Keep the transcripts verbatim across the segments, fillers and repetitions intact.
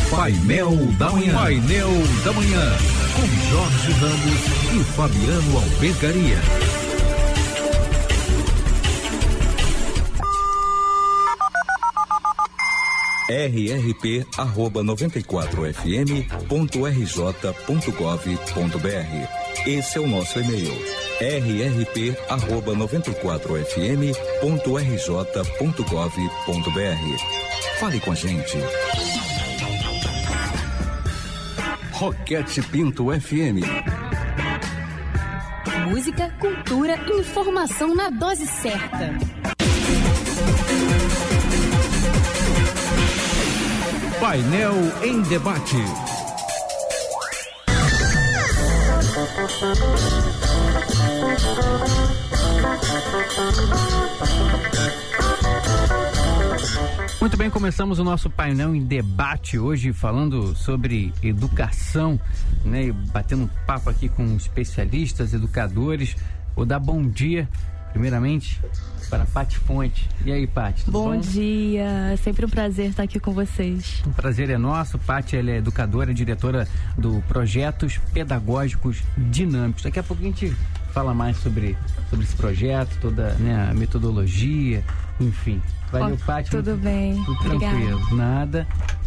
Painel da Manhã. Painel da Manhã. Com Jorge Ramos e Fabiano Albergaria. r r p arroba noventa e quatro f m ponto r j ponto gov ponto b r. Esse é o nosso e-mail. r r p arroba noventa e quatro f m ponto r j ponto gov ponto b r. Fale com a gente. Roquete Pinto F M. Música, cultura e informação na dose certa. Painel em debate. Muito bem, começamos o nosso painel em debate hoje falando sobre educação, né? E batendo um papo aqui com especialistas, educadores. Vou dar bom dia, primeiramente, para a Paty Fonte. E aí, Paty, tudo bom? Bom dia, é sempre um prazer estar aqui com vocês. Um prazer é nosso. Paty, ela é educadora, diretora do Projetos Pedagógicos Dinâmicos. Daqui a pouco a gente fala mais sobre, sobre esse projeto, toda, né, a metodologia, enfim. Valeu, oh, Paty. Tudo muito, bem, tudo tranquilo, obrigada. Nada.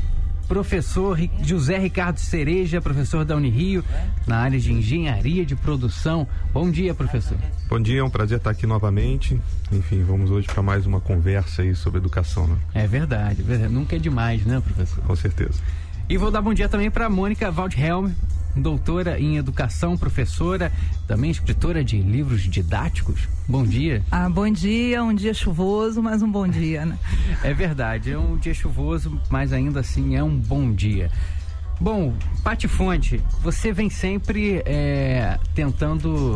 Professor José Ricardo Cereja, professor da Unirio, na área de engenharia de produção. Bom dia, professor. Bom dia, é um prazer estar aqui novamente. Enfim, vamos hoje para mais uma conversa aí sobre educação, né? É verdade, é verdade. Nunca é demais, né, professor? Com certeza. E vou dar bom dia também para Mônica Waldhelm, doutora em educação, professora, também escritora de livros didáticos. Bom dia. Ah, bom dia, um dia chuvoso, mas um bom dia, né? É verdade, é um dia chuvoso, mas ainda assim é um bom dia. Bom, Paty Fonte, você vem sempre é, tentando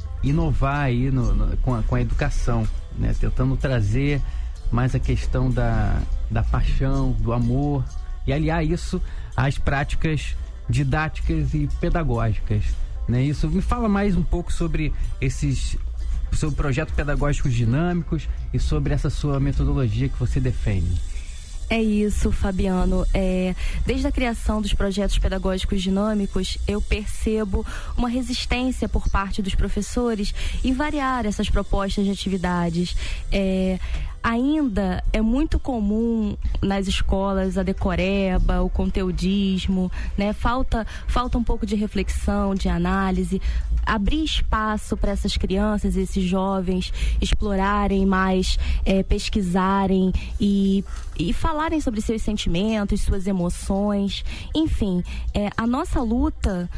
inovar aí no, no, com, a, com a educação, né? Tentando trazer mais a questão da, da paixão, do amor, e aliar isso às práticas didáticas e pedagógicas, né? Isso, me fala mais um pouco sobre esses, sobre projetos pedagógicos dinâmicos e sobre essa sua metodologia que você defende. É isso, Fabiano. É, desde a criação dos projetos pedagógicos dinâmicos, eu percebo uma resistência por parte dos professores em variar essas propostas de atividades. É, ainda é muito comum nas escolas a decoreba, o conteudismo, né? Falta, falta um pouco de reflexão, de análise, abrir espaço para essas crianças, esses jovens explorarem mais, é, pesquisarem e, e falarem sobre seus sentimentos, suas emoções. Enfim, é, a nossa luta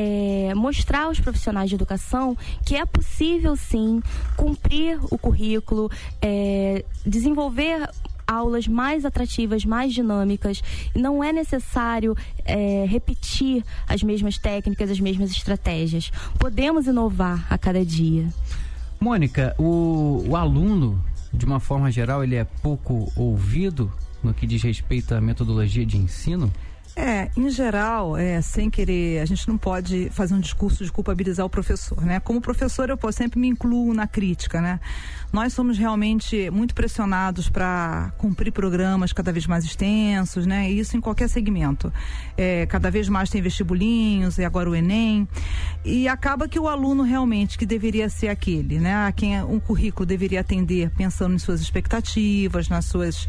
é mostrar aos profissionais de educação que é possível, sim, cumprir o currículo, é, desenvolver aulas mais atrativas, mais dinâmicas. Não é necessário é, repetir as mesmas técnicas, as mesmas estratégias. Podemos inovar a cada dia. Mônica, o, o aluno, de uma forma geral, ele é pouco ouvido no que diz respeito à metodologia de ensino? É, em geral, é, sem querer, a gente não pode fazer um discurso de culpabilizar o professor, né? Como professor, eu pô, sempre me incluo na crítica, né? Nós somos realmente muito pressionados para cumprir programas cada vez mais extensos, né? Isso em qualquer segmento. É, cada vez mais tem vestibulinhos e agora o Enem. E acaba que o aluno realmente, que deveria ser aquele, né? A quem um currículo deveria atender pensando em suas expectativas, nas suas...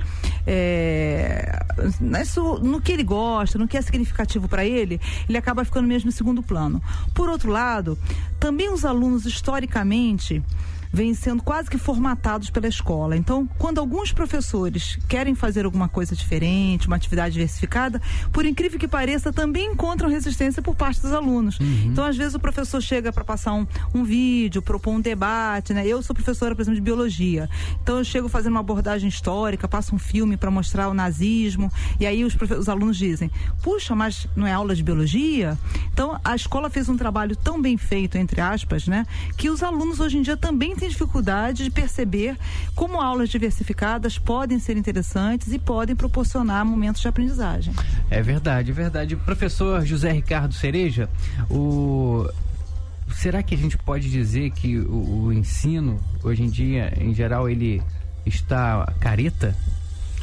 É, nas, no que ele gosta, no que é significativo para ele, ele acaba ficando mesmo em segundo plano. Por outro lado, também os alunos, historicamente, vêm sendo quase que formatados pela escola. Então, quando alguns professores querem fazer alguma coisa diferente, uma atividade diversificada, por incrível que pareça, também encontram resistência por parte dos alunos. Uhum. Então, às vezes, o professor chega para passar um, um vídeo, propor um debate, né? Eu sou professora, por exemplo, de biologia. Então, eu chego fazendo uma abordagem histórica, passo um filme para mostrar o nazismo, e aí os, os alunos dizem, puxa, mas não é aula de biologia? Então, a escola fez um trabalho tão bem feito, entre aspas, né? Que os alunos, hoje em dia, também têm dificuldade de perceber como aulas diversificadas podem ser interessantes e podem proporcionar momentos de aprendizagem. É verdade, é verdade. Professor José Ricardo Cereja, o... será que a gente pode dizer que o, o ensino, hoje em dia, em geral, ele está careta?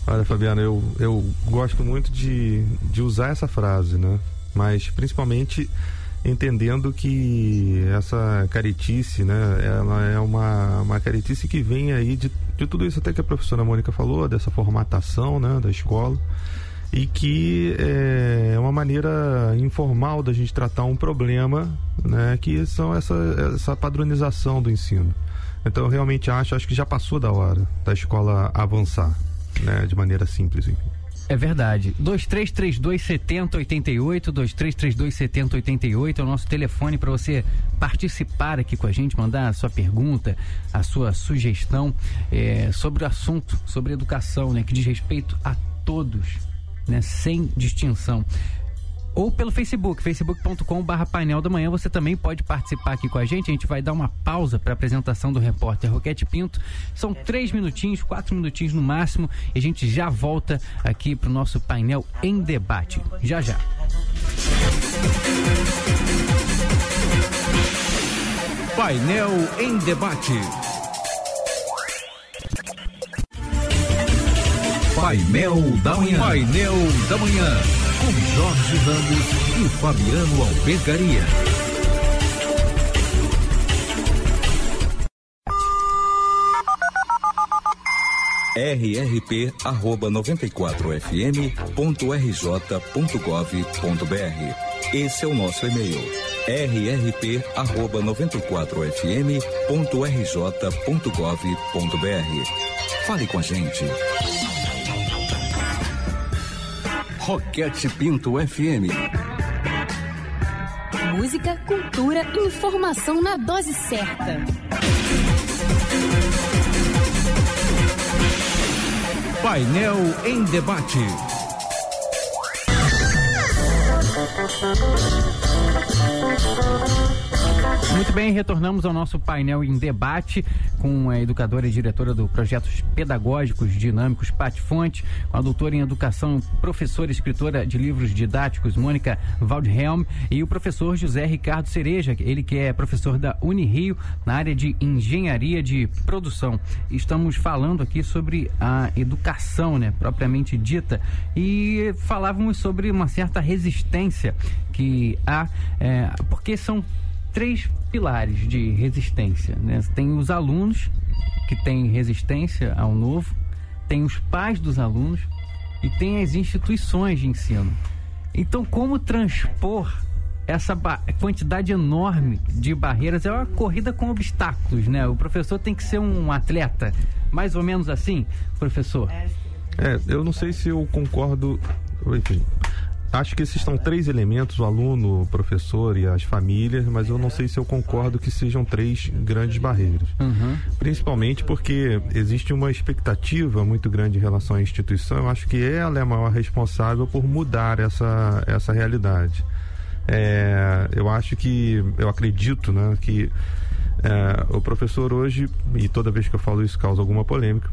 Olha, Fabiana, eu, eu gosto muito de, de usar essa frase, né? Mas principalmente entendendo que essa caretice, né? Ela é uma, uma caretice que vem aí de, de tudo isso até que a professora Mônica falou, dessa formatação, né, da escola, e que é uma maneira informal da gente tratar um problema, né? Que são essa, essa padronização do ensino. Então eu realmente acho, acho que já passou da hora da escola avançar, né, de maneira simples, enfim. É verdade. dois três três dois, sete zero oito oito, dois três três dois, sete zero oito oito é o nosso telefone para você participar aqui com a gente, mandar a sua pergunta, a sua sugestão é, sobre o assunto, sobre educação, né, que diz respeito a todos, né, sem distinção. Ou pelo Facebook, facebook ponto com barra painel da manhã, você também pode participar aqui com a gente. A gente vai dar uma pausa para a apresentação do repórter Roquete Pinto. São três minutinhos, quatro minutinhos no máximo, e a gente já volta aqui para o nosso painel em debate. Já, já. Painel em debate. Painel da manhã. Painel da manhã. Com Jorge Ramos e Fabiano Albergaria. r r p arroba noventa e quatro f m ponto r j ponto gov ponto b r. Esse é o nosso e-mail. r r p arroba noventa e quatro f m ponto r j ponto gov ponto b r. Fale com a gente. Roquete Pinto F M. Música, cultura e informação na dose certa. Painel em debate. Muito bem, retornamos ao nosso painel em debate com a educadora e diretora do Projetos Pedagógicos Dinâmicos, Pati Fonte, com a doutora em Educação, professora e escritora de livros didáticos, Mônica Waldhelm, e o professor José Ricardo Cereja, ele que é professor da Unirio na área de Engenharia de Produção. Estamos falando aqui sobre a educação, né, propriamente dita, e falávamos sobre uma certa resistência que há, é, porque são três pilares de resistência, né? Tem os alunos que têm resistência ao novo, tem os pais dos alunos e tem as instituições de ensino. Então, como transpor essa quantidade enorme de barreiras? É uma corrida com obstáculos, né? O professor tem que ser um atleta, mais ou menos assim, professor? É, eu não sei se eu concordo, enfim. Acho que esses são três elementos, o aluno, o professor e as famílias, mas eu não sei se eu concordo que sejam três grandes barreiras. Uhum. Principalmente porque existe uma expectativa muito grande em relação à instituição. Eu acho que ela é a maior responsável por mudar essa, essa realidade. É, eu acho que, eu acredito, né, que é, o professor hoje, e toda vez que eu falo isso causa alguma polêmica,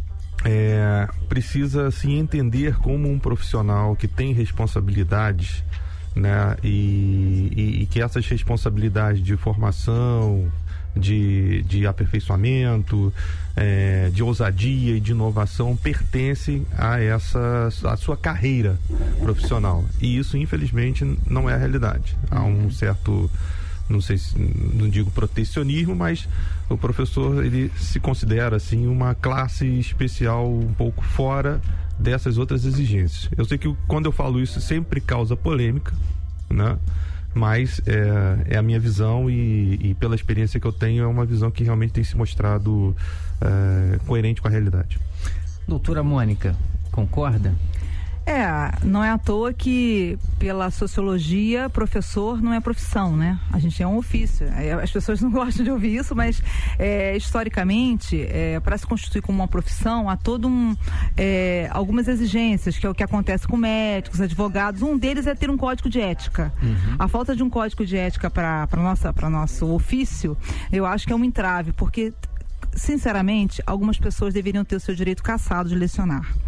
É, precisa se entender como um profissional que tem responsabilidades, né, e, e, e que essas responsabilidades de formação, de, de aperfeiçoamento, é, de ousadia e de inovação pertencem a essa a sua carreira profissional, e isso infelizmente não é a realidade. Há um certo, não sei se, não digo protecionismo, mas o professor, ele se considera assim uma classe especial um pouco fora dessas outras exigências. Eu sei que quando eu falo isso sempre causa polêmica, né? Mas é, é a minha visão e, e pela experiência que eu tenho é uma visão que realmente tem se mostrado é, coerente com a realidade. Doutora Mônica, concorda? É, não é à toa que pela sociologia professor não é profissão, né? A gente é um ofício. As pessoas não gostam de ouvir isso, mas é, historicamente, é, para se constituir como uma profissão, há todo um é, algumas exigências, que é o que acontece com médicos, advogados. Um deles é ter um código de ética. Uhum. A falta de um código de ética para para nossa para nosso ofício, eu acho que é um entrave, porque sinceramente algumas pessoas deveriam ter o seu direito cassado de lecionar.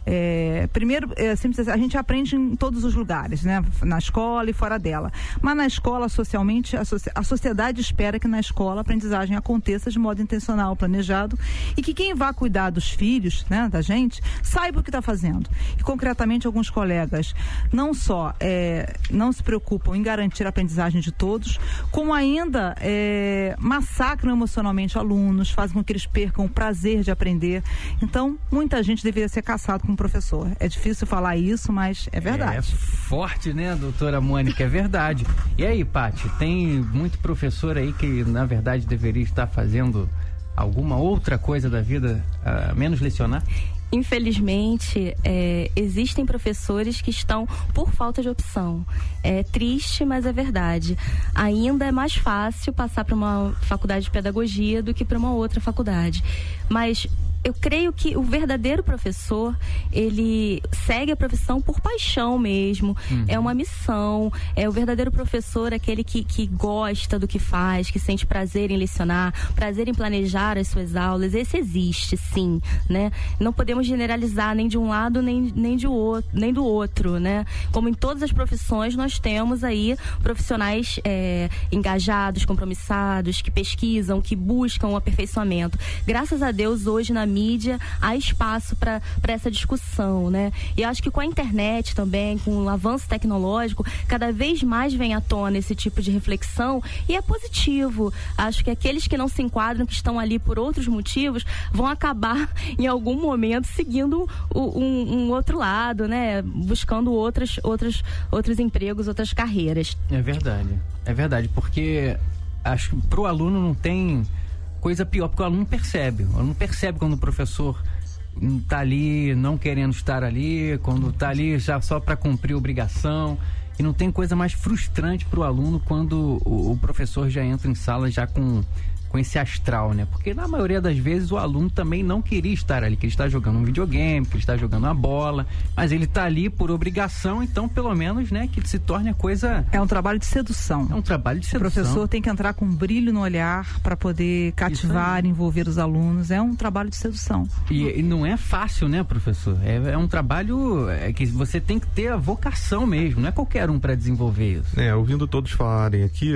É, primeiro, é, sempre, a gente aprende em todos os lugares, né? Na escola e fora dela. Mas na escola, socialmente, a, soci, a sociedade espera que na escola a aprendizagem aconteça de modo intencional, planejado, e que quem vá cuidar dos filhos, né, da gente, saiba o que está fazendo. E concretamente, alguns colegas não só é, não se preocupam em garantir a aprendizagem de todos, como ainda é, massacram emocionalmente alunos, fazem com que eles percam o prazer de aprender. Então, muita gente deveria ser caçado como professor. É difícil falar isso, mas é verdade. É forte, né, doutora Mônica? É verdade. E aí, Paty, tem muito professor aí que, na verdade, deveria estar fazendo alguma outra coisa da vida, uh, menos lecionar? Infelizmente, é, existem professores que estão por falta de opção. É triste, mas é verdade. Ainda é mais fácil passar para uma faculdade de pedagogia do que para uma outra faculdade. Mas eu creio que o verdadeiro professor, ele segue a profissão por paixão mesmo, uhum. É uma missão, é o verdadeiro professor, aquele que, que gosta do que faz, que sente prazer em lecionar, prazer em planejar as suas aulas. Esse existe, sim, né? Não podemos generalizar nem de um lado, nem, nem, de o, nem do outro, né? Como em todas as profissões, nós temos aí profissionais é, engajados, compromissados, que pesquisam, que buscam o aperfeiçoamento. Graças a Deus, hoje na mídia há espaço para essa discussão, né? E acho que com a internet também, com o avanço tecnológico, cada vez mais vem à tona esse tipo de reflexão, e é positivo. Acho que aqueles que não se enquadram, que estão ali por outros motivos, vão acabar em algum momento seguindo um, um outro lado, né? Buscando outras, outras, outros empregos, outras carreiras. É verdade, é verdade, porque acho que pro aluno não tem coisa pior, porque o aluno percebe. O aluno percebe quando o professor está ali não querendo estar ali, quando está ali já só para cumprir obrigação. E não tem coisa mais frustrante para o aluno quando o, o professor já entra em sala já com, com esse astral, né? Porque na maioria das vezes o aluno também não queria estar ali, que ele está jogando um videogame, que ele está jogando uma bola, mas ele está ali por obrigação, então pelo menos, né, que se torne a coisa... É um trabalho de sedução. É um trabalho de sedução. O professor tem que entrar com um brilho no olhar para poder cativar, envolver os alunos. É um trabalho de sedução. E, e não é fácil, né, professor? É, é um trabalho é, que você tem que ter a vocação mesmo, não é qualquer um para desenvolver isso. É, ouvindo todos falarem aqui,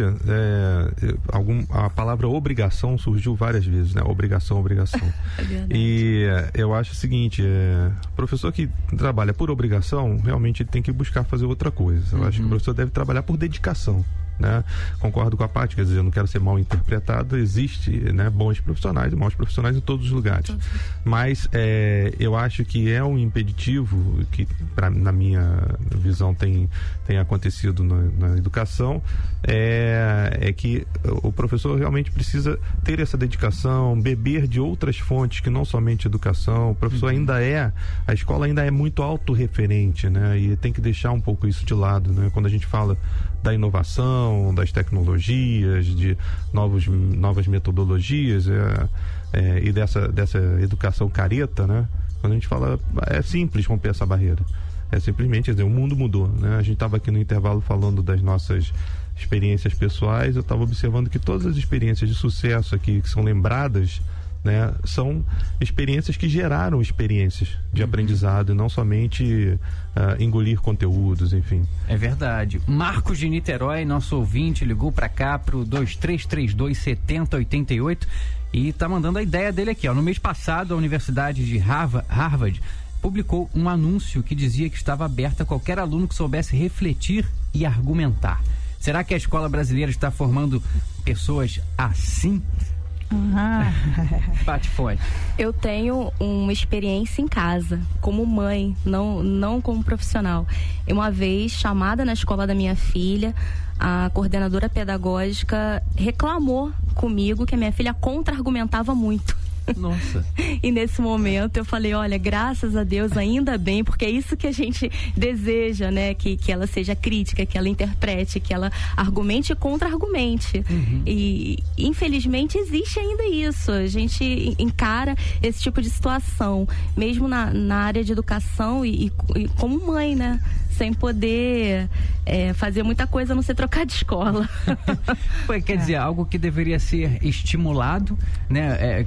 é, algum, a palavra obrigação surgiu várias vezes, né? Obrigação, obrigação. É verdade. E eu acho o seguinte, é, professor que trabalha por obrigação, realmente ele tem que buscar fazer outra coisa. Eu uhum. acho que o professor deve trabalhar por dedicação, né? Concordo com a Paty, quer dizer, eu não quero ser mal interpretado, existe, né, bons profissionais e maus profissionais em todos os lugares. Todos. Mas é, eu acho que é um impeditivo que, pra, na minha visão, tem, tem acontecido na, na educação, é, é que o professor realmente precisa ter essa dedicação, beber de outras fontes que não somente educação. O professor uhum. ainda é, a escola ainda é muito autorreferente, né? E tem que deixar um pouco isso de lado, né? Quando a gente fala da inovação, das tecnologias, de novos, novas metodologias é, é, e dessa, dessa educação careta, né? Quando a gente fala, é simples romper essa barreira. É simplesmente, quer dizer, o mundo mudou, né? A gente estava aqui no intervalo falando das nossas experiências pessoais, eu estava observando que todas as experiências de sucesso aqui que são lembradas, né, são experiências que geraram experiências de uhum. aprendizado e não somente uh, engolir conteúdos, enfim. É verdade. Marcos de Niterói, nosso ouvinte, ligou para cá pro dois três três dois, sete zero oito oito e tá mandando a ideia dele aqui, ó. No mês passado, a Universidade de Harvard, Harvard publicou um anúncio que dizia que estava aberta a qualquer aluno que soubesse refletir e argumentar. Será que a escola brasileira está formando pessoas assim? Uhum. Paty Fonte. Eu tenho uma experiência em casa, como mãe, não, não como profissional. Uma vez, chamada na escola da minha filha, a coordenadora pedagógica reclamou comigo que a minha filha contra-argumentava muito. Nossa. E nesse momento eu falei, olha, graças a Deus, ainda bem, porque é isso que a gente deseja, né? Que, que ela seja crítica, que ela interprete, que ela argumente e contra-argumente. Uhum. E infelizmente existe ainda isso. A gente encara esse tipo de situação, mesmo na, na área de educação e, e, e como mãe, né? Sem poder é, fazer muita coisa, a não ser trocar de escola. Quer dizer, é. algo que deveria ser estimulado, né? É, que deveria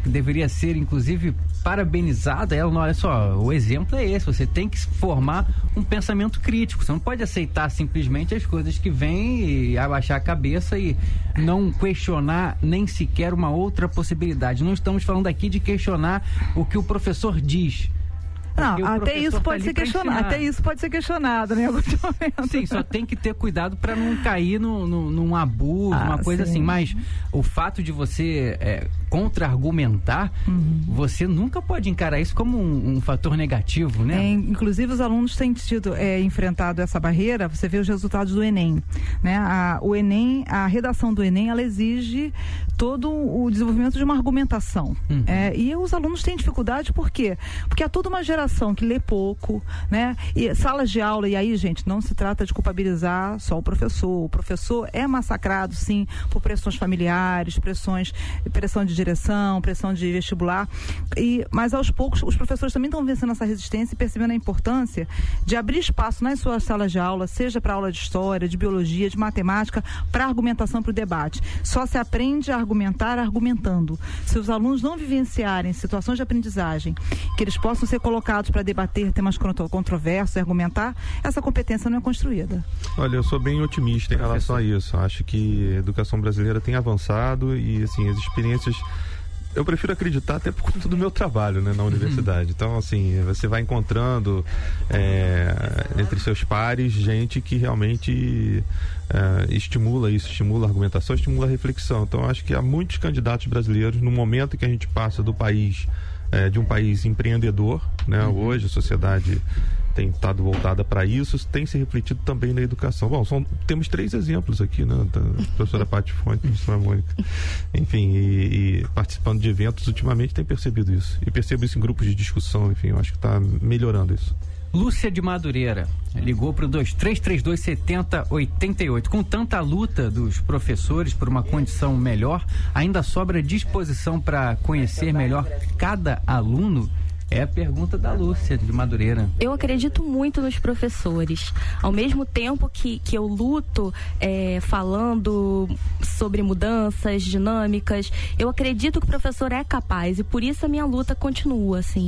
deveria ser, inclusive, parabenizada. Ela, olha só, o exemplo é esse, você tem que formar um pensamento crítico, você não pode aceitar simplesmente as coisas que vêm e abaixar a cabeça e não questionar nem sequer uma outra possibilidade. Não estamos falando aqui de questionar o que o professor diz. Não, até isso pode ser questionado, até isso pode ser questionado, né? Em algum momento. Sim, só tem que ter cuidado para não cair no, no, num abuso, ah, uma coisa sim. assim. Mas o fato de você é, contra-argumentar, uhum. você nunca pode encarar isso como um, um fator negativo, né? É, inclusive os alunos têm tido é, enfrentado essa barreira. Você vê os resultados do Enem, né? A, o Enem, a redação do Enem, ela exige todo o desenvolvimento de uma argumentação. Uhum. É, e os alunos têm dificuldade, por quê? Porque há toda uma geração que lê pouco, né? E salas de aula, e aí, gente, não se trata de culpabilizar só o professor. O professor é massacrado, sim, por pressões familiares, pressões, pressão de direção, pressão de vestibular. E, mas aos poucos, os professores também estão vencendo essa resistência e percebendo a importância de abrir espaço nas suas salas de aula, seja para aula de história, de biologia, de matemática, para argumentação, para o debate. Só se aprende a argumentar argumentando. Se os alunos não vivenciarem situações de aprendizagem, que eles possam ser colocados para debater temas controversos e argumentar, essa competência não é construída. Olha, eu sou bem otimista em relação a isso. Acho que a educação brasileira tem avançado e, assim, as experiências... Eu prefiro acreditar até por conta do meu trabalho, né, na universidade. Então, assim, você vai encontrando é, entre seus pares gente que realmente é, estimula isso, estimula a argumentação, estimula a reflexão. Então, acho que há muitos candidatos brasileiros, no momento que a gente passa do país, é, de um país empreendedor, né, uhum. hoje a sociedade tem estado voltada para isso, tem se refletido também na educação. Bom, são, temos três exemplos aqui, né? Da professora Paty Fonte, professora Mônica. Enfim, e, e participando de eventos, ultimamente tem percebido isso. E percebo isso em grupos de discussão, enfim, eu acho que está melhorando isso. Lúcia de Madureira ligou para o dois três três dois, sete zero oito oito. Com tanta luta dos professores por uma condição melhor, ainda sobra disposição para conhecer melhor cada aluno? É a pergunta da Lúcia de Madureira. Eu acredito muito nos professores. Ao mesmo tempo que, que eu luto é, falando sobre mudanças dinâmicas, eu acredito que o professor é capaz e por isso a minha luta continua, assim.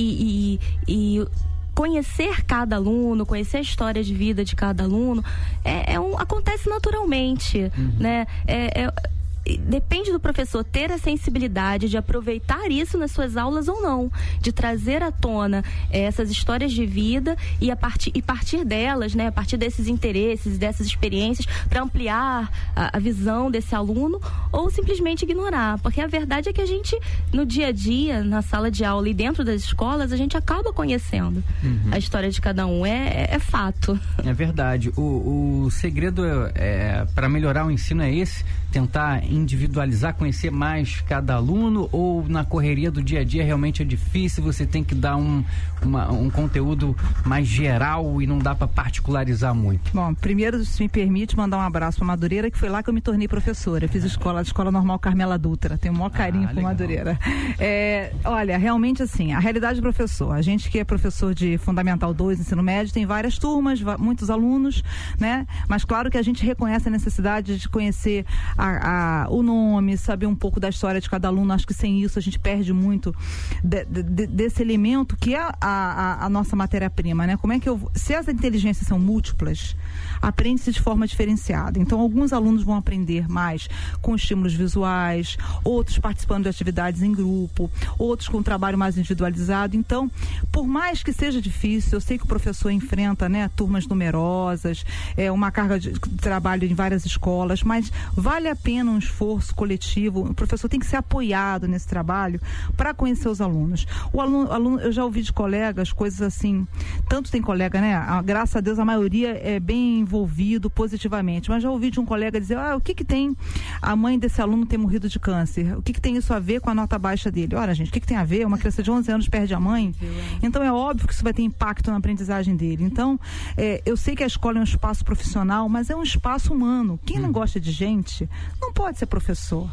E, e, e conhecer cada aluno, conhecer a história de vida de cada aluno, é, é um, acontece naturalmente, uhum. né? É, é, depende do professor ter a sensibilidade de aproveitar isso nas suas aulas ou não, de trazer à tona é, essas histórias de vida e a partir, e partir delas, né, a partir desses interesses, dessas experiências, para ampliar a, a visão desse aluno ou simplesmente ignorar, porque a verdade é que a gente, no dia a dia, na sala de aula e dentro das escolas, a gente acaba conhecendo uhum. a história de cada um, é, é, é fato. É verdade, o, o segredo é, é, para melhorar o ensino é esse, tentar individualizar, conhecer mais cada aluno, ou na correria do dia a dia realmente é difícil, você tem que dar um, uma, um conteúdo mais geral e não dá para particularizar muito? Bom, primeiro, se me permite, mandar um abraço para Madureira, que foi lá que eu me tornei professora. Eu fiz escola, escola normal Carmela Dutra, tenho o maior carinho ah, por Madureira. É, olha, realmente assim, a realidade do professor, a gente que é professor de Fundamental dois, ensino médio, tem várias turmas, muitos alunos, né? Mas claro que a gente reconhece a necessidade de conhecer a, a, o nome, saber um pouco da história de cada aluno. Acho que sem isso a gente perde muito de, de, desse elemento que é a, a, a nossa matéria-prima, né? Como é que eu... Se as inteligências são múltiplas, aprende-se de forma diferenciada. Então, alguns alunos vão aprender mais com estímulos visuais, outros participando de atividades em grupo, outros com um trabalho mais individualizado. Então, por mais que seja difícil, eu sei que o professor enfrenta, né, turmas numerosas, é, uma carga de trabalho em várias escolas, mas vale a pena um esforço coletivo. O professor tem que ser apoiado nesse trabalho para conhecer os alunos. O aluno, aluno, eu já ouvi de colegas coisas assim, tanto tem colega, né, a, graças a Deus a maioria é bem envolvido positivamente, mas já ouvi de um colega dizer, ah, o que que tem a mãe desse aluno ter morrido de câncer? O que que tem isso a ver com a nota baixa dele? Olha, gente, o que que tem a ver? Uma criança de onze anos perde a mãe? Então é óbvio que isso vai ter impacto na aprendizagem dele. Então, é, eu sei que a escola é um espaço profissional, mas é um espaço humano. Quem não gosta de gente não pode ser professor.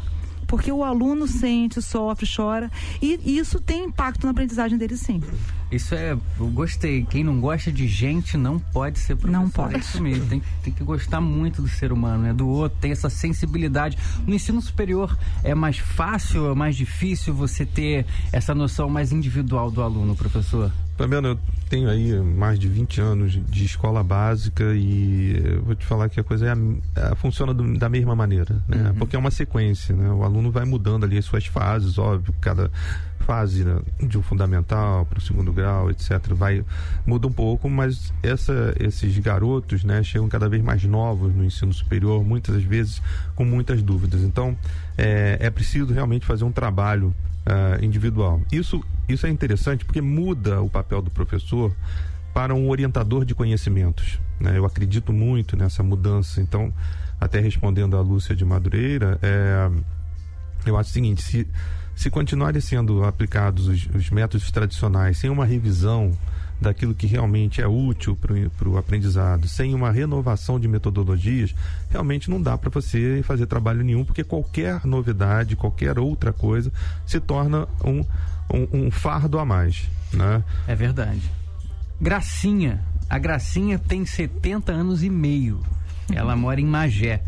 porque o aluno sente, sofre, chora, e isso tem impacto na aprendizagem dele, sim. Isso é, eu gostei. Quem não gosta de gente não pode ser professor. Não pode. É isso mesmo. Tem, tem que gostar muito do ser humano, né? Do outro, tem essa sensibilidade. No ensino superior é mais fácil, é mais difícil você ter essa noção mais individual do aluno, professor? Fabiano, eu tenho aí mais de vinte anos de escola básica e eu vou te falar que a coisa é a, a, funciona do, da mesma maneira, né? Uhum. Porque é uma sequência, né? O aluno vai mudando ali as suas fases, óbvio, cada fase, né, de um fundamental para o segundo grau, etcétera, vai, muda um pouco, mas essa, esses garotos, né, chegam cada vez mais novos no ensino superior, muitas vezes com muitas dúvidas. Então, é, é preciso realmente fazer um trabalho Uh, individual. Isso, isso é interessante porque muda o papel do professor para um orientador de conhecimentos, né? Eu acredito muito nessa mudança. Então, até respondendo a Lúcia de Madureira, é, eu acho o seguinte: se, se continuarem sendo aplicados os, os métodos tradicionais sem uma revisão daquilo que realmente é útil para o aprendizado, sem uma renovação de metodologias, realmente não dá para você fazer trabalho nenhum, porque qualquer novidade, qualquer outra coisa se torna um, um, um fardo a mais, né? É verdade. Gracinha, a Gracinha tem setenta anos e meio, ela mora em Magé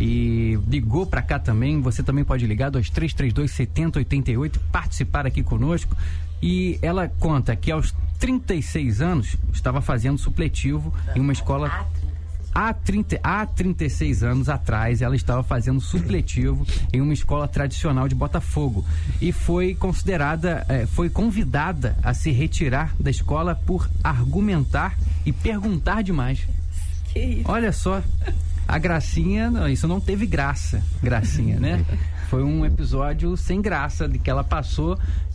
e ligou para cá também. Você também pode ligar dois três três dois, sete zero oito oito, participar aqui conosco. E ela conta que aos trinta e seis anos estava fazendo supletivo em uma escola. Há, trinta, há trinta e seis anos atrás ela estava fazendo supletivo em uma escola tradicional de Botafogo e foi considerada, eh, foi convidada a se retirar da escola por argumentar e perguntar demais. Que isso? Olha só, a Gracinha, não, isso não teve graça, Gracinha, né? Foi um episódio sem graça de que ela passou.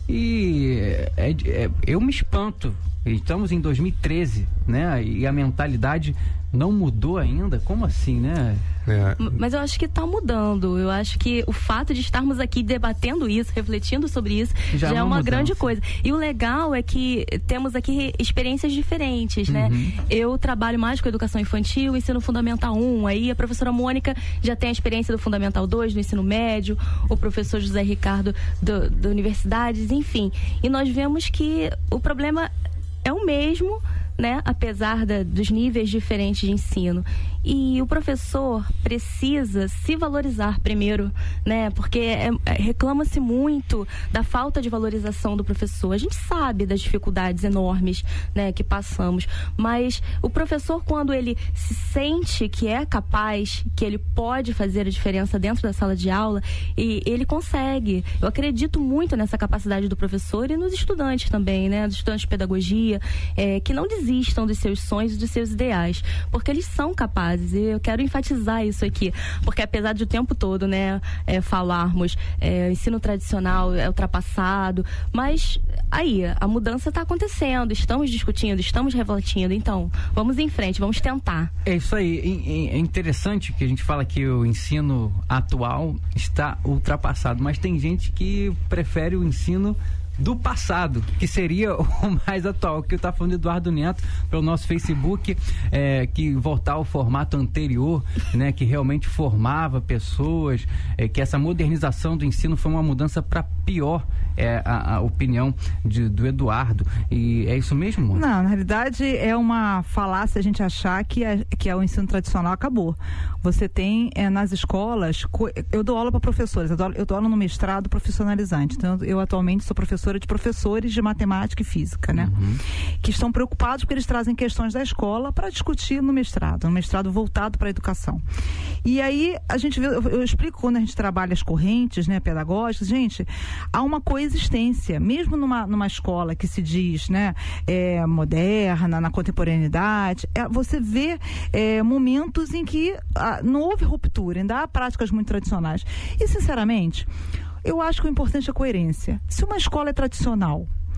E é, é, eu me espanto. Estamos em dois mil e treze, né? E a mentalidade não mudou ainda? Como assim, né? É. Mas eu acho que está mudando. Eu acho que o fato de estarmos aqui debatendo isso, refletindo sobre isso, já, já é uma, uma grande coisa. E o legal é que temos aqui experiências diferentes, uhum. né? Eu trabalho mais com educação infantil, ensino fundamental um, aí a professora Mônica já tem a experiência do fundamental dois, do ensino médio, o professor José Ricardo do, do universidades, enfim. E nós vemos que o problema é o mesmo, né? Apesar da, dos níveis diferentes de ensino. E o professor precisa se valorizar primeiro, né? Porque é, é, reclama-se muito da falta de valorização do professor. A gente sabe das dificuldades enormes, né, que passamos, mas o professor, quando ele se sente que é capaz, que ele pode fazer a diferença dentro da sala de aula, e ele consegue. Eu acredito muito nessa capacidade do professor e nos estudantes também, né? Dos estudantes de pedagogia, é, que não desistam dos seus sonhos e dos seus ideais, porque eles são capazes. E eu quero enfatizar isso aqui, porque apesar de o tempo todo, né, é, falarmos é, ensino tradicional é ultrapassado, mas aí a mudança está acontecendo, estamos discutindo, estamos refletindo, então vamos em frente, vamos tentar. É isso aí. É interessante que a gente fala que o ensino atual está ultrapassado, mas tem gente que prefere o ensino do passado, que seria o mais atual, que eu estava falando de Eduardo Neto pelo nosso Facebook, é, que voltar ao formato anterior, né, que realmente formava pessoas, é, que essa modernização do ensino foi uma mudança para pior, é a, a opinião de, do Eduardo. E é isso mesmo, Mônica? Não, na realidade é uma falácia a gente achar que, é, que é o ensino tradicional acabou. Você tem é, nas escolas, eu dou aula para professores, eu dou, eu dou aula no mestrado profissionalizante, então eu atualmente sou professora de professores de matemática e física, né? Uhum. Que estão preocupados porque eles trazem questões da escola para discutir no mestrado, um mestrado voltado para a educação. E aí a gente vê, eu, eu explico quando a gente trabalha as correntes, né, pedagógicas, gente, há uma coexistência, mesmo numa, numa escola que se diz, né, é, moderna, na contemporaneidade, é, você vê é, momentos em que ah, não houve ruptura, ainda há práticas muito tradicionais. E, sinceramente, eu acho que o importante é a coerência. Se uma escola é tradicional,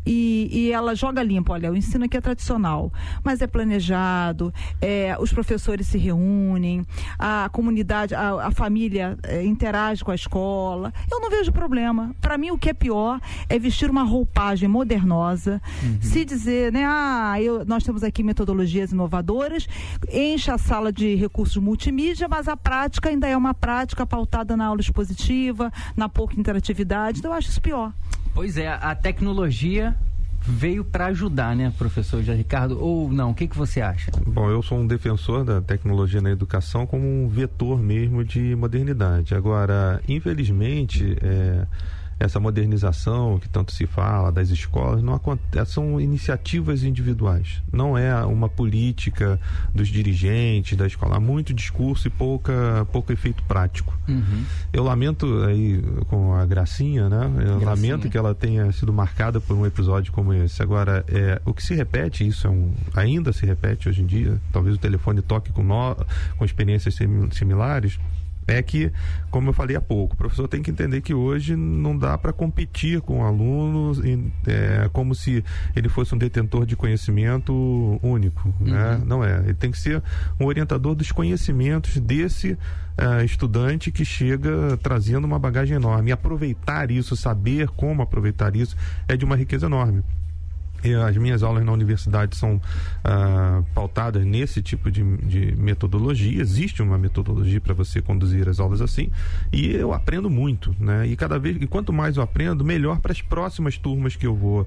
e, e ela joga limpo, olha, o ensino aqui é tradicional, mas é planejado, é, os professores se reúnem, a comunidade, a, a família é, interage com a escola, eu não vejo problema. Para mim o que é pior é vestir uma roupagem modernosa, uhum. se dizer, né, ah, eu, nós temos aqui metodologias inovadoras, enche a sala de recursos multimídia, mas a prática ainda é uma prática pautada na aula expositiva, na pouca interatividade, então eu acho isso pior. Pois é, a tecnologia veio para ajudar, né, professor José Ricardo? Ou não? O que, que você acha? Bom, eu sou um defensor da tecnologia na educação como um vetor mesmo de modernidade. Agora, infelizmente, é, essa modernização que tanto se fala das escolas não acontece, são iniciativas individuais, não é uma política dos dirigentes da escola, há muito discurso e pouca, pouco efeito prático. Uhum. Eu lamento aí com a Gracinha, né? Eu Gracinha. lamento que ela tenha sido marcada por um episódio como esse. Agora, é, o que se repete, isso é um, ainda se repete hoje em dia, talvez o telefone toque com, no, com experiências sim, similares, é que, como eu falei há pouco, o professor tem que entender que hoje não dá para competir com o aluno é, como se ele fosse um detentor de conhecimento único, uhum. né? Não é. Ele tem que ser um orientador dos conhecimentos desse uh, estudante que chega trazendo uma bagagem enorme. E aproveitar isso, saber como aproveitar isso, é de uma riqueza enorme. E as minhas aulas na universidade são uh, pautadas nesse tipo de, de metodologia. Existe uma metodologia para você conduzir as aulas assim, e eu aprendo muito, né? E cada vez, e quanto mais eu aprendo, melhor para as próximas turmas que eu vou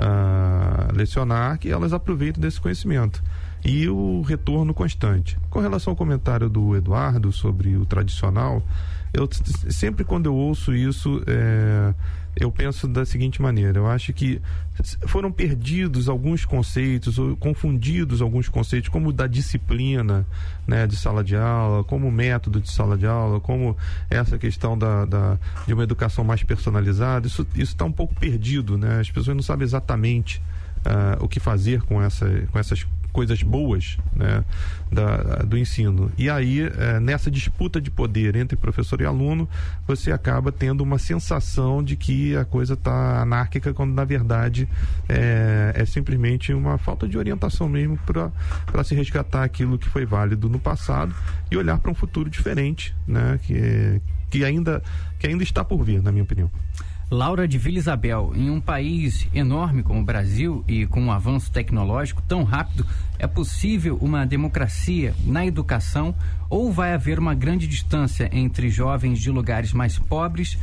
uh, lecionar, que elas aproveitem desse conhecimento. E o retorno constante. Com relação ao comentário do Eduardo sobre o tradicional, eu sempre quando eu ouço isso, é, eu penso da seguinte maneira: eu acho que foram perdidos alguns conceitos, ou confundidos alguns conceitos, como o da disciplina, né, de sala de aula, como o método de sala de aula, como essa questão da, da, de uma educação mais personalizada. Isso está um pouco perdido, né? As pessoas não sabem exatamente uh, o que fazer com, essa, com essas coisas boas, né, da, do ensino. E aí, é, nessa disputa de poder entre professor e aluno, você acaba tendo uma sensação de que a coisa está anárquica, quando na verdade é, é simplesmente uma falta de orientação mesmo para se resgatar aquilo que foi válido no passado e olhar para um futuro diferente, né, que, que, ainda, que ainda está por vir, na minha opinião. Laura de Vila Isabel, em um país enorme como o Brasil e com um avanço tecnológico tão rápido, é possível uma democracia na educação ou vai haver uma grande distância entre jovens de lugares mais pobres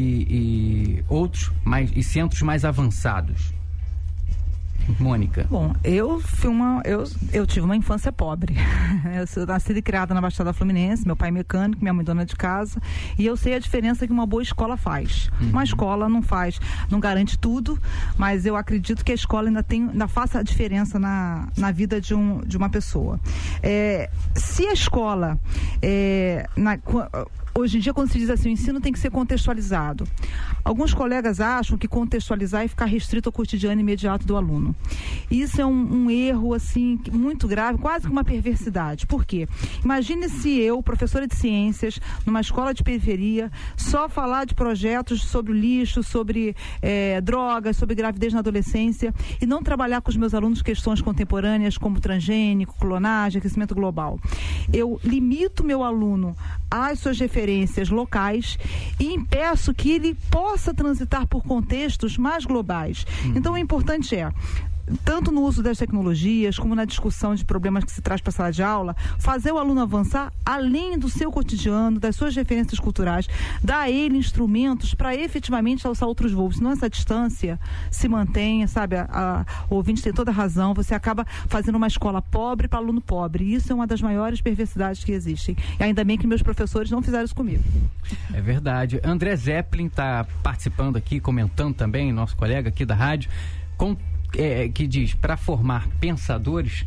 e, e outros mais, e centros mais avançados? Mônica. Bom, eu fui uma, eu, eu tive uma infância pobre. Eu sou nascida e criada na Baixada Fluminense, meu pai mecânico, minha mãe dona de casa, e eu sei a diferença que uma boa escola faz. Uhum. Uma escola não faz, não garante tudo, mas eu acredito que a escola ainda tem, ainda faça a diferença na, na vida de, um, de uma pessoa. É, se a escola é, na, hoje em dia, quando se diz assim, o ensino tem que ser contextualizado. Alguns colegas acham que contextualizar é ficar restrito ao cotidiano imediato do aluno. Isso é um, um erro, assim, muito grave, quase que uma perversidade. Por quê? Imagine se eu, professora de ciências, numa escola de periferia, só falar de projetos sobre o lixo, sobre é, drogas, sobre gravidez na adolescência, e não trabalhar com os meus alunos questões contemporâneas como transgênico, clonagem, aquecimento global. Eu limito meu aluno às suas referências locais e impeço que ele possa transitar por contextos mais globais. Uhum. Então, o importante é, tanto no uso das tecnologias, como na discussão de problemas que se traz para a sala de aula, fazer o aluno avançar além do seu cotidiano, das suas referências culturais, dar a ele instrumentos para efetivamente alçar outros voos. Senão essa distância se mantenha, sabe? A, a, o ouvinte tem toda a razão, você acaba fazendo uma escola pobre para aluno pobre. E isso é uma das maiores perversidades que existem. E ainda bem que meus professores não fizeram isso comigo. É verdade. André Zeppelin está participando aqui, comentando também, nosso colega aqui da rádio, com É, que diz, para formar pensadores,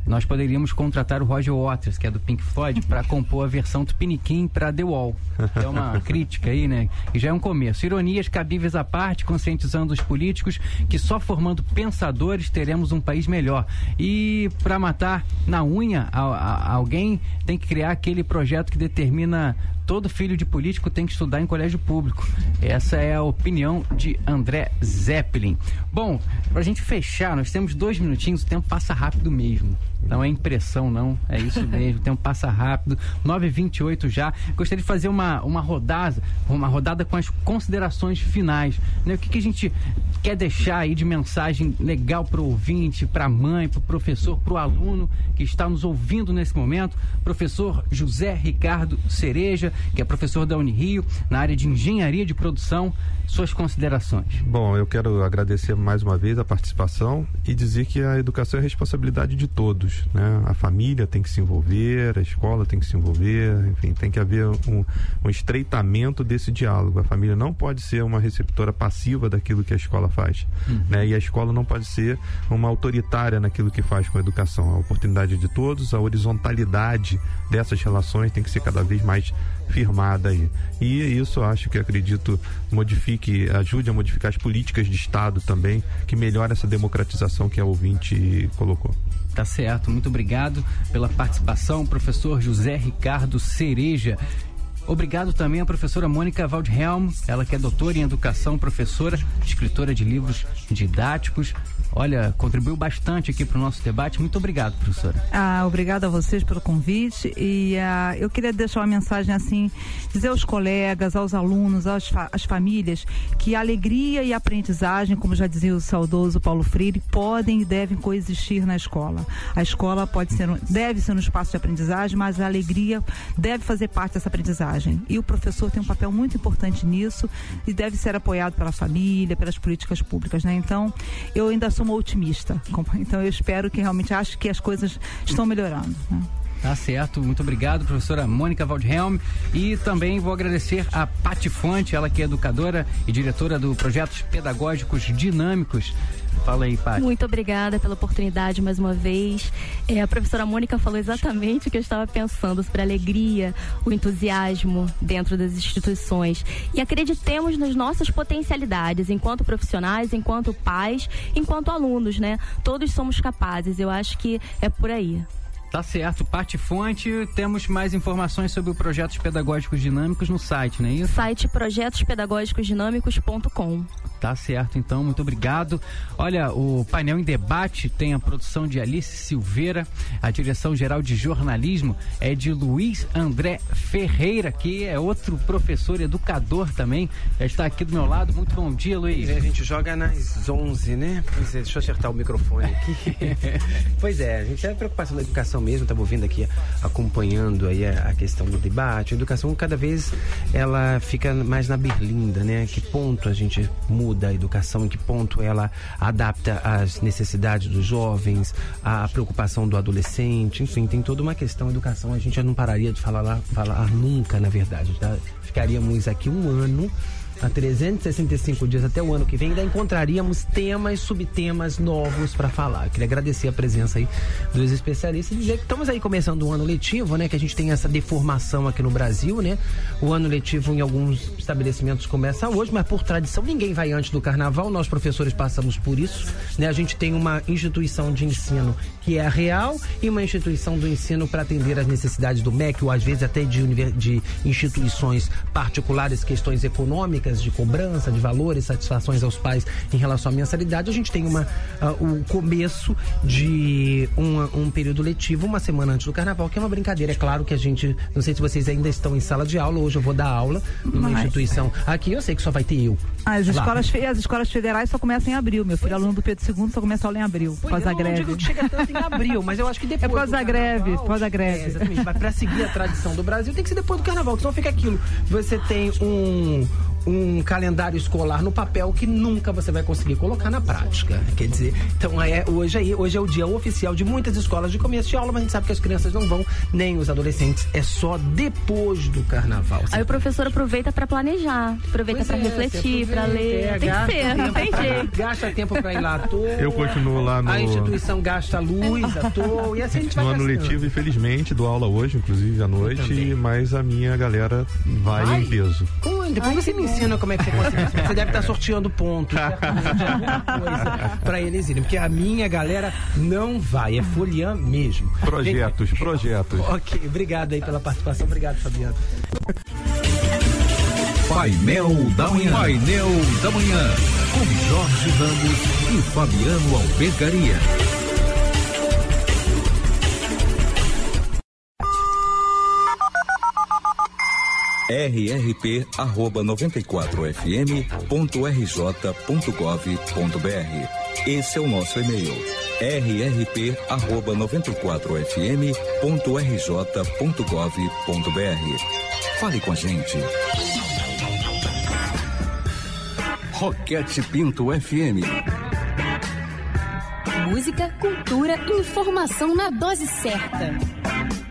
nós poderíamos contratar o Roger Waters, que é do Pink Floyd, para compor a versão Tupiniquim para The Wall. É uma crítica aí, né? E já é um começo. Ironias cabíveis à parte, conscientizando os políticos que só formando pensadores teremos um país melhor. E para matar na unha a, a, alguém, tem que criar aquele projeto que determina todo filho de político tem que estudar em colégio público. Essa é a opinião de André Zeppelin. Bom, pra gente fechar, nós temos dois minutinhos, o tempo passa rápido mesmo. Não é impressão, não. É isso mesmo, o tempo passa rápido. nove e vinte e oito já. Gostaria de fazer uma, uma rodada, uma rodada com as considerações finais. Né? O que, que a gente quer deixar aí de mensagem legal pro ouvinte, pra mãe, pro professor, pro aluno que está nos ouvindo nesse momento? Professor José Ricardo Cereja, que é professor da Unirio, na área de engenharia de produção. Suas considerações. Bom, eu quero agradecer mais uma vez a participação e dizer que a educação é responsabilidade de todos, né? A família tem que se envolver, a escola tem que se envolver, enfim, tem que haver um, um estreitamento desse diálogo. A família não pode ser uma receptora passiva daquilo que a escola faz, uhum. né? E a escola não pode ser uma autoritária naquilo que faz com a educação. A oportunidade de todos, a horizontalidade dessas relações tem que ser cada vez mais firmada aí. E isso, acho que, acredito, modifique, ajude a modificar as políticas de Estado também, que melhora essa democratização que a ouvinte colocou. Tá certo, muito obrigado pela participação, professor José Ricardo Cereja. Obrigado também à professora Mônica Waldhelm, ela que é doutora em educação, professora, escritora de livros didáticos. Olha, contribuiu bastante aqui para o nosso debate. Muito obrigado, professora. Ah, obrigada a vocês pelo convite. E ah, eu queria deixar uma mensagem assim, dizer aos colegas, aos alunos, às, fa às famílias, que a alegria e a aprendizagem, como já dizia o saudoso Paulo Freire, podem e devem coexistir na escola. A escola pode ser, deve ser um espaço de aprendizagem, mas a alegria deve fazer parte dessa aprendizagem. E o professor tem um papel muito importante nisso e deve ser apoiado pela família, pelas políticas públicas, né? Então, eu ainda sou uma otimista. Então, eu espero que realmente acho que as coisas estão melhorando, né? Tá certo, muito obrigado, professora Mônica Waldhelm. E também vou agradecer a Pati Fonte, ela que é educadora e diretora do Projetos Pedagógicos Dinâmicos. Fala aí, Pati. Muito obrigada pela oportunidade mais uma vez. É, a professora Mônica falou exatamente o que eu estava pensando sobre a alegria, o entusiasmo dentro das instituições. E acreditemos nas nossas potencialidades, enquanto profissionais, enquanto pais, enquanto alunos, né? Todos somos capazes, eu acho que é por aí. Tá certo, Pati Fonte. Temos mais informações sobre o Projetos Pedagógicos Dinâmicos no site, não é isso? Site projetos pedagógicos dinâmicos ponto com. Tá certo, então, muito obrigado. Olha, o painel em debate tem a produção de Alice Silveira, a direção geral de jornalismo é de Luiz André Ferreira, que é outro professor educador também, já está aqui do meu lado. Muito bom dia, Luiz. A gente joga nas onze, né? Pois é, deixa eu acertar o microfone aqui. Pois é, a gente tem a preocupação da educação mesmo, estava ouvindo aqui, acompanhando aí a, a questão do debate. A educação cada vez ela fica mais na berlinda, né? Que ponto a gente muda a educação, em que ponto ela adapta às necessidades dos jovens, a preocupação do adolescente, enfim, tem toda uma questão. A educação a gente já não pararia de falar lá, falar nunca, na verdade, tá? Ficaríamos aqui um ano, há trezentos e sessenta e cinco dias até o ano que vem, ainda encontraríamos temas, subtemas novos para falar. Eu queria agradecer a presença aí dos especialistas e dizer que estamos aí começando um ano letivo, né? Que a gente tem essa deformação aqui no Brasil, né? O ano letivo em alguns estabelecimentos começa hoje, mas por tradição ninguém vai antes do carnaval. Nós professores passamos por isso, né? A gente tem uma instituição de ensino que é a real e uma instituição do ensino para atender às necessidades do M E C, ou às vezes até de, de instituições particulares, questões econômicas, de cobrança de valores, satisfações aos pais em relação à mensalidade. A gente tem uma, uh, o começo de um, um período letivo, uma semana antes do carnaval, que é uma brincadeira. É claro que a gente, não sei se vocês ainda estão em sala de aula, hoje eu vou dar aula numa Mas... instituição aqui, eu sei que só vai ter eu. As escolas, as escolas federais só começam em abril, meu filho, pois aluno do Pedro segundo, só começa a aula em abril, por causa da greve. Eu não digo que chega tanto em abril, mas eu acho que depois é por causa da greve, por causa da greve. É, exatamente, mas pra seguir a tradição do Brasil tem que ser depois do carnaval, que senão fica aquilo. Você tem um um calendário escolar no papel que nunca você vai conseguir colocar na prática. Quer dizer, então é, hoje, aí, hoje é o dia oficial de muitas escolas de começo de aula, mas a gente sabe que as crianças não vão, nem os adolescentes, é só depois do carnaval. Aí o professor aproveita para planejar, aproveita para é, refletir, para ler. É, tem que ser, não tem jeito. Gasta tempo para ir lá à toa. Eu continuo lá no... A instituição gasta luz à toa, e assim a gente vai no ano gastando. letivo, infelizmente, dou aula hoje, inclusive à noite, mas a minha galera vai, vai? em peso. Pô, depois Ai, você me ensina como é que você consegue. Você deve estar sorteando pontos, certamente, alguma coisa pra eles irem. Porque a minha galera não vai, é foliã mesmo. Projetos, Vem... projetos. Ok, obrigado aí pela participação. Obrigado, Fabiano. Painel da Manhã. Painel da Manhã. Com Jorge Ramos e Fabiano Albergaria. r r p arroba noventa e quatro f m ponto r j ponto gov ponto b r. Esse é o nosso e-mail. r r p arroba noventa e quatro f m ponto r j ponto gov ponto b r. Fale com a gente. Roquete Pinto F M. Música, cultura e informação na dose certa.